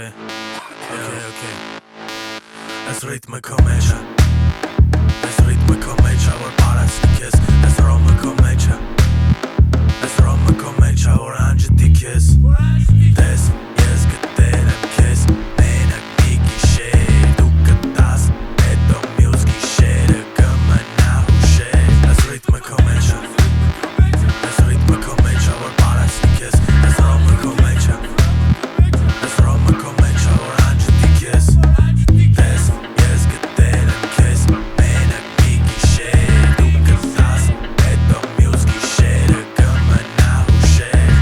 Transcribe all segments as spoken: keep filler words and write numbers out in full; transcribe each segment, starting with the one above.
Okay, okay, okay. Այս ռիթմը քո մեջ է, այս ռիթմը քո մեջ է, որ պարացնի քեզ, այս ռոմը քո մեջ է, այս ռոմը քո մեջ է, որ անջտի քեզ, տես, ես գտել եմ քեզ, մենակ մի գիշեր, դու կտաս, հետո մյուս գիշերը կմնա հուշեր, այս ռիթմը քո մեջ է, այս ռիթմը քո մեջ է, որ պարացնի քեզ, այս ռոմը քո մեջ է, այս ռոմը քո մեջ է, որ անջտի քեզ, տես, ես գտել եմ քեզ, մենակ մի գիշեր, դու կտաս, հետո մյուս գիշերը կմնա հուշեր,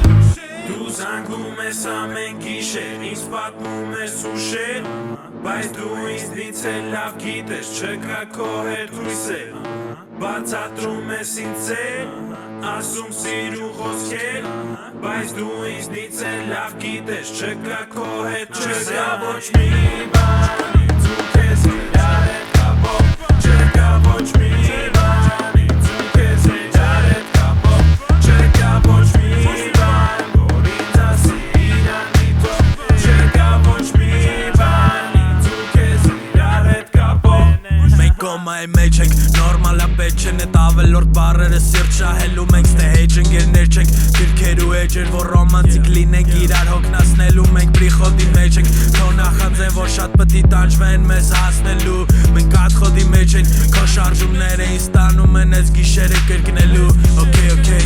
Դու զանգում ես ամեն գիշեր, ինձ պատմում ես ուշեր, բայց դու ինձնից էլ լավ գիտես, չկա քո հետ հույսեր, բացատրում ես ինձ էլ, ասում սիրու խոսքեր, բայց դու ինձնից էլ լավ գիտես, չկա քո հետ չկա ոչ մի բան, ինձ ու քեզ իրար հետ կապող, չկա ոչ մի բան, ինձ ու քեզ իրար հետ կապող, չկա ոչ մի բան, որ ինձ ասի իրանիտով, չկա ոչ մի բան, ինձ ու քեզ իրար հետ կապող Մենք կոմայի մեջ ենք, նորմալ է պետք չեն էտ ավելորդ բարերը սիրտ շահելու մենք ստե հեջ ընգերներ չենք Գրքեր ու էջեր, որ ռոմանտիկ լինենք իրար հոգնասնելու մենք պրիխոդի մեջ ենք Քո նախանձեն, որ շատ պտի տանջվեն մեզ հասնելու Մենք ատխոդի մեջ ենք, քո շարժումները ինձ տանում են ես գիշերը կրկնելու Okay, okay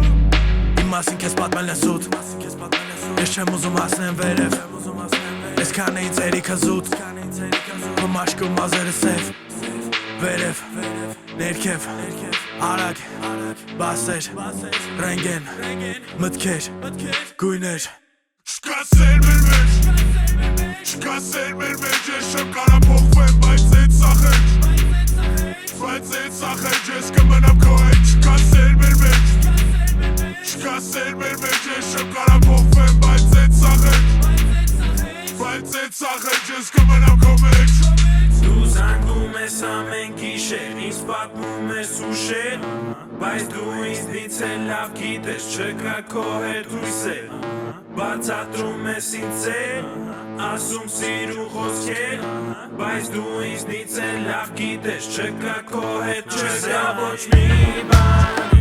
Իմ մասին քեզ պատմել ես ուտ Ես չեմ ուզում հասնեմ վերև Ես քան էի ծերիքը զուտ Քո մաշկու մազերը սև Վերև, ներքև, արագ, բասեր, ռենգեն, մտքեր, գույներ Չկա սեր մեր մեջ, չկա սեր մեր մեջ, ես չեմ կարա փոխվեմ, բայց էդ սախեջ Բայց էդ սախեջ, ես կմնամ քո հետ, չկա սեր մեր մեջ Չկա սեր մեր մեջ, ես չեմ կարա փոխվեմ, բայց էդ սախեջ Բայց էդ սախեջ, ես կմնամ քո մեջ Դու զանգում ես ամեն գիշեր, ինձ պատմում ես ուշեր Բայց դու ինձնից էլ լավ գիտես, չկա քո հետ հույսեր Բացատրում ես ինձ էլ, ասում սիրու խոսքեր Բայց դու ինձնից էլ լավ գիտես, չկա քո հետ չկա ոչ մի բան